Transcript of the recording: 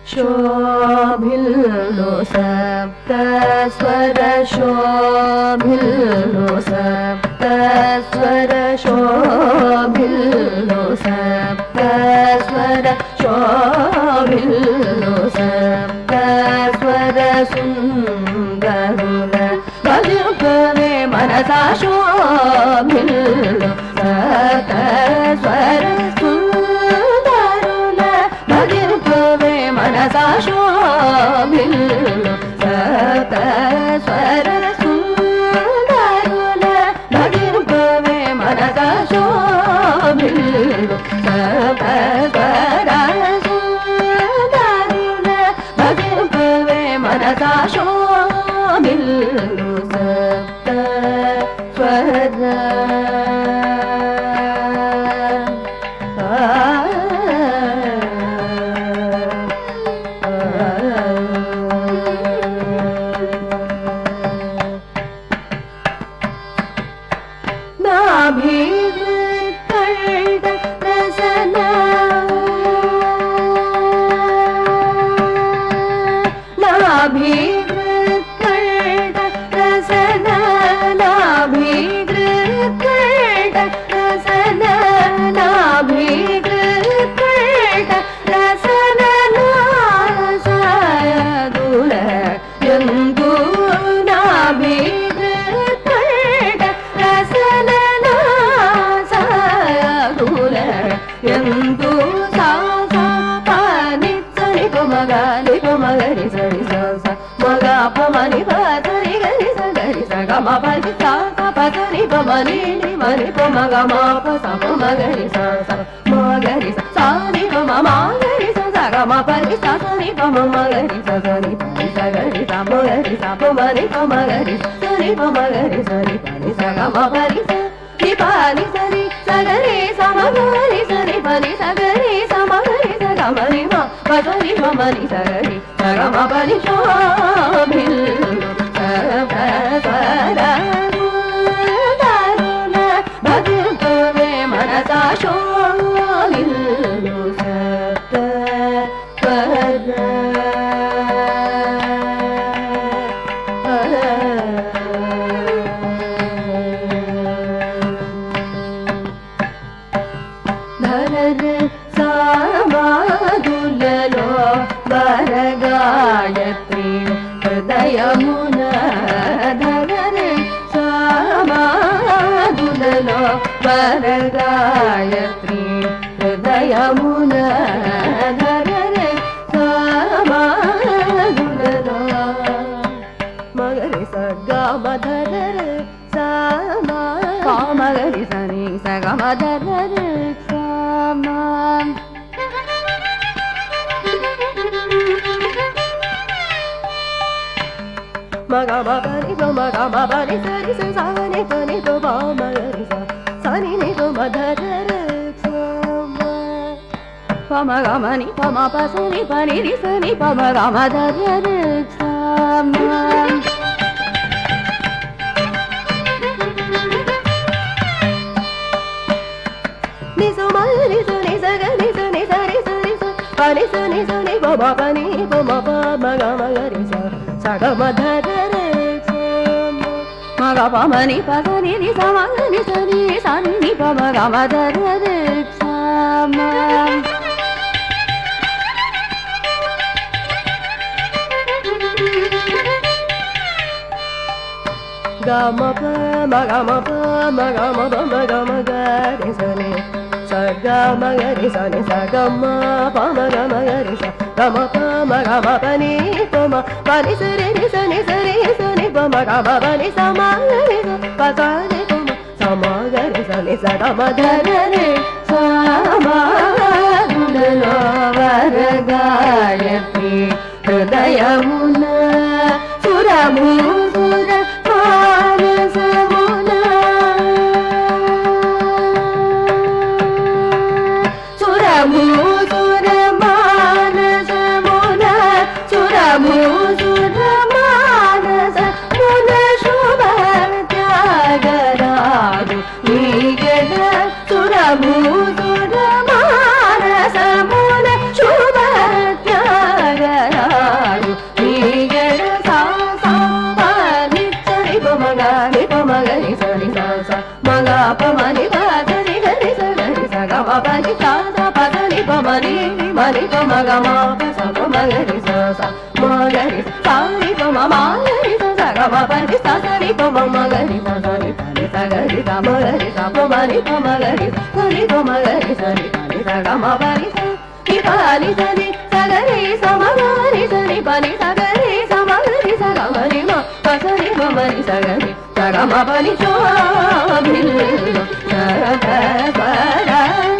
शोभिल्लो सप्त स्वर शोभिल्लो सप्त स्वर शोभिल्लो सप्त स्वर शोभिल्लो सप्त स्वर सुन्दरुल भजपवे मनसा शोभिल्लो सप्त स्वर मनसा शोभिल्लो सप्त स्वर सुन्दरुल भगिर्भवे मनसा शोभिल्लो सप्त स्वर सुन्दरुल भगिर्भवे मनसा शोभिल्लो सप्त स्वर Mani pagani ni samani sani sani pamagama dharare sama gama pa magama gari sani sagama gari sani sagama pamagama gari sa gama pa magama pani pama pani sari sani sari sani pamagama pani sama Pasani pama sama gari sani sagama dharare sama gudalo varagayatri hridayamuna suramu sura manasamuna suramu sura manasamuna suramu sura manasamuna shubha tyagara Suramu మని మని పమ గమ పస మగరి స మగరి సాని పమ మగరి స గమ పని సని పమ మగరి సని పని సగరి మగరి స మని పమ గరి సని పమ గరి సని పని సగమ పని సని పని సని సగరి సమగరి సని పని సగరి సమగరి సగమని మ పసని మమరి సగరి సగమ పని శోభిల్లు సగ సగ